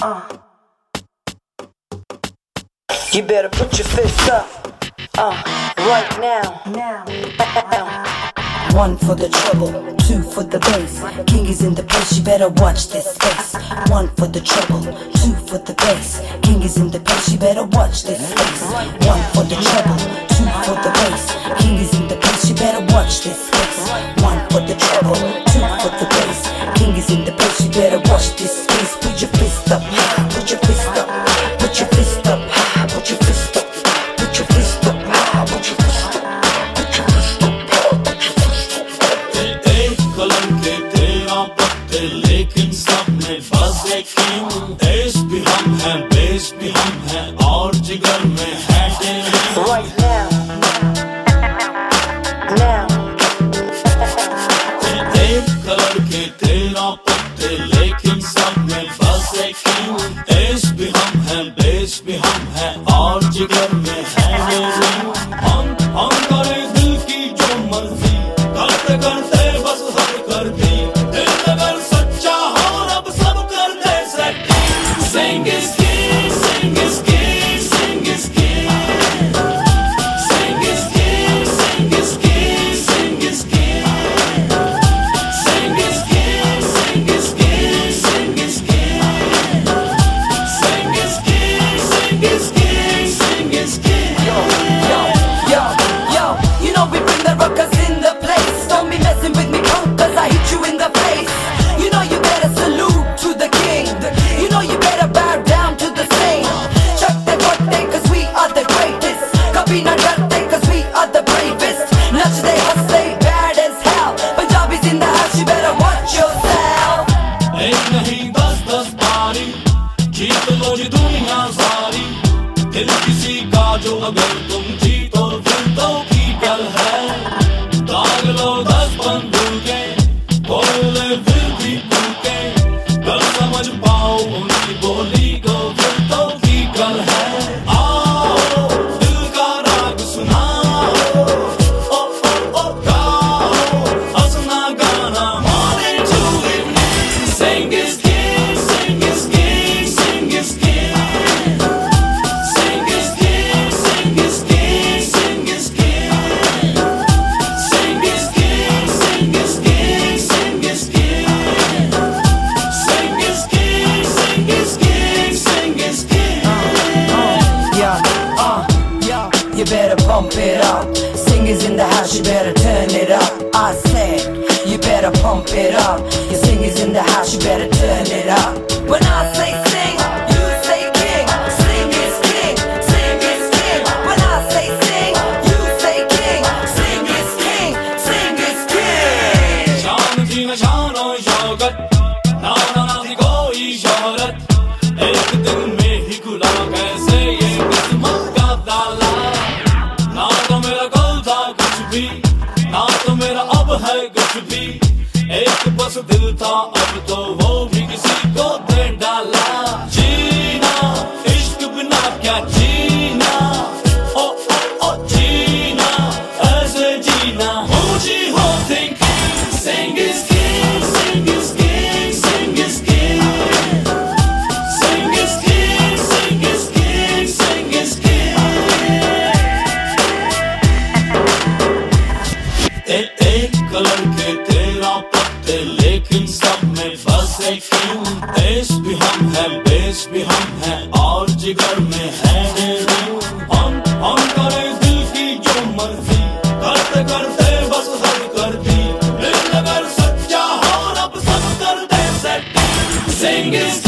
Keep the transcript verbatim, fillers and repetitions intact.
Uh. You better put your fist up, uh, right now. Now. One for the trouble, two for the bass. King is in the place, you better watch this space. One for the trouble, two for the bass. King is in the place, you better watch this space. One for the trouble, two for the bass. King is in the place, you better watch this space. One for the trouble, two for the bass. King is in the place, you better watch this space. Put your fist up, put your fist up, put your fist up, put your fist up, put your fist up, put your fist up. लेकिन सब में बस एक king. देश भी हम हैं, base भी हम हैं, और जिगर में है दिल। Right now, now. एक कलर के तेरह पत्ते, लेकिन सब में बस एक किंग। देश भी हम हैं, बेस भी हम हैं, और जिगर में है दिल। हम हम करे दिल की जो मर्जी, करते करते बस हद कर दी। Sing is king, sing is king, sing is king. Sing is king, sing is king, sing is king. Sing is king, sing is king, sing is king. Sing is king, sing is king, sing is king. Yo, yo, yo, yo. You know we bring the rockers in the place. Don't be messing with me, punk, cause I hit you in the face. You know you better salute to the king. You know you better bow down to the same. Chuck that birthday cause we are the greatest. Kabhi na darte cause we are the bravest. Nach they hustle bad as hell. Punjabis in the house, you better watch yourself. एक नहीं दस दस बारी जीत लो जी दुनिया सारी। दिल किसी का जो अगर तुम जीतो फिर तो की गल है। दाग लो दस बंदूकें, बोले फिर भी भूखे। गल समझ पाओ उनकी बोली को फिर तो की गल है। आओ दिल का राग सुनाओ, ओ ओ ओ गाओ हंसना गाना morning to evening। Sing is king, sing is king, sing is king. Sing is king, sing is king, sing is king. Sing is king, sing is king, sing is king. Sing is king, sing is king, sing is king. Yeah, uh, yeah. You better pump it up. Singers in the house, you better turn it up. I said, you better pump it up. Your singers in the house, you better turn it up. When I say sing, you say king. Sing is king, sing is king. When I say sing, you say king. Sing is king, sing is king. शान थी न शान और शौकत, ना ना ना थी कोई शोहरत। एक दिन में ही खुला कैसे ये किस्मत का ताला। ना तो मेरा कल था कुछ भी, ना तो मेरा अब है कुछ भी। एक बस दिल था, अब तो वो भी किसी को दे डाला। जीना इश्क बिना क्या जीना, ओ ओ ओ जीना ऐसे जीना। ऊंची हो thinking, sing is king, sing is king, sing is king. Sing is king, sing is king, sing is king. ए एक कलर के तेरह पत्ते, लेकिन सब में बस एक किंग। देश भी हम हैं, बेस भी हम हैं, और जिगर में है दिल। हम हम करे दिल की जो मर्जी, करते करते बस हद कर दी। दिल अगर सच्चा हो रब सब कर दे सेटिंग। Sing is